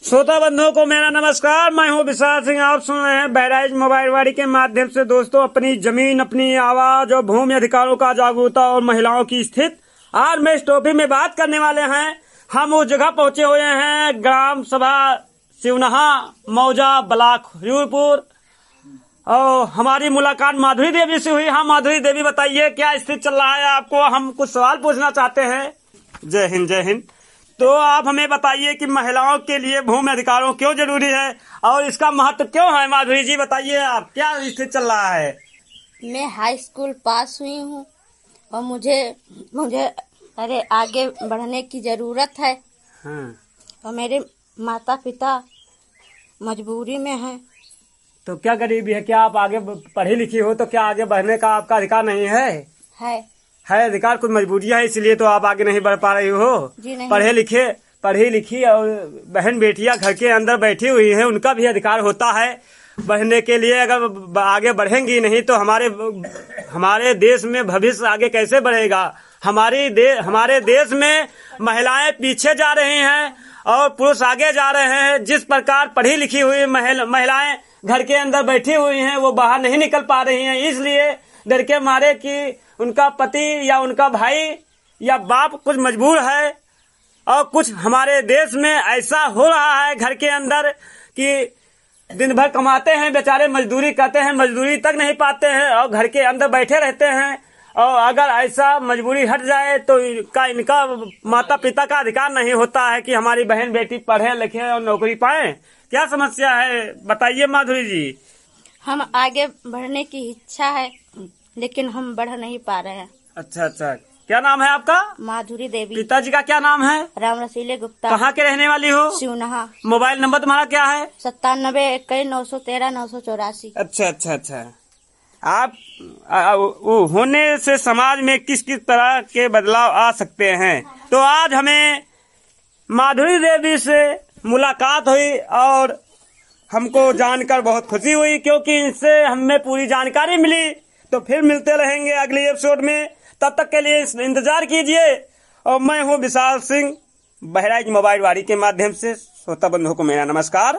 श्रोता बंधुओं को मेरा नमस्कार। मैं हूं विशाल सिंह। आप सुन रहे हैं बहराइच मोबाइल वाड़ी के माध्यम से दोस्तों अपनी जमीन, अपनी आवाज और भूमि अधिकारों का जागरूकता और महिलाओं की स्थिति। आज मैं इस टॉपिक में बात करने वाले हैं। हम उस जगह पहुंचे हुए हैं, ग्राम सभा शिवनहा मौजा ब्लॉक ह्यूरपुर, और हमारी मुलाकात माधुरी देवी से हुई। हाँ माधुरी देवी, बताइए क्या स्थिति चल रहा है आपको? हम कुछ सवाल पूछना चाहते हैं। जय हिंद, जय हिंद। तो आप हमें बताइए कि महिलाओं के लिए भूमि अधिकारों क्यों जरूरी है और इसका महत्व क्यों है? माधुरी जी बताइए, आप क्या स्थिति चल रहा है? मैं हाई स्कूल पास हुई हूँ और मुझे अरे आगे बढ़ने की जरूरत है। हाँ। और मेरे माता पिता मजबूरी में हैं। तो क्या गरीबी है? क्या आप आगे पढ़ी लिखी हो तो क्या आगे बढ़ने का आपका अधिकार नहीं है? है अधिकार, कुछ मजबूरी है इसलिए तो आप आगे नहीं बढ़ पा रही हो। जी नहीं। पढ़ी लिखी और बहन बेटियां घर के अंदर बैठी हुई हैं, उनका भी अधिकार होता है बढ़ने के लिए। अगर आगे बढ़ेंगी नहीं तो हमारे देश में भविष्य आगे कैसे बढ़ेगा? हमारे देश में महिलाएं पीछे जा रही हैं और पुरुष आगे जा रहे हैं। जिस प्रकार पढ़ी लिखी हुई महिलाएं घर के अंदर बैठी हुई हैं, वो बाहर नहीं निकल पा रही हैं, इसलिए डर के मारे कि उनका पति या उनका भाई या बाप कुछ मजबूर है। और कुछ हमारे देश में ऐसा हो रहा है घर के अंदर कि दिन भर कमाते हैं बेचारे, मजदूरी करते हैं, मजदूरी तक नहीं पाते हैं और घर के अंदर बैठे रहते हैं। और अगर ऐसा मजबूरी हट जाए तो इनका माता पिता का अधिकार नहीं होता है कि हमारी बहन बेटी पढ़े लिखे और नौकरी पाए। क्या समस्या है बताइए माधुरी जी। हम आगे बढ़ने की इच्छा है लेकिन हम बढ़ नहीं पा रहे हैं। अच्छा, क्या नाम है आपका? माधुरी देवी। पिताजी का क्या नाम है? राम रसीले गुप्ता। कहाँ के रहने वाली हो? शिवनहा। मोबाइल नंबर तुम्हारा क्या है? 9721 913 984। अच्छा। आप होने से समाज में किस किस तरह के बदलाव आ सकते हैं? तो आज हमें माधुरी देवी से मुलाकात हुई और हमको जानकर बहुत खुशी हुई, क्योंकि इनसे हमें पूरी जानकारी मिली। तो फिर मिलते रहेंगे अगले एपिसोड में, तब तक के लिए इंतजार कीजिए। और मैं हूँ विशाल सिंह, बहराइच मोबाइल वाड़ी के माध्यम से श्रोता बंधुओं को मेरा नमस्कार।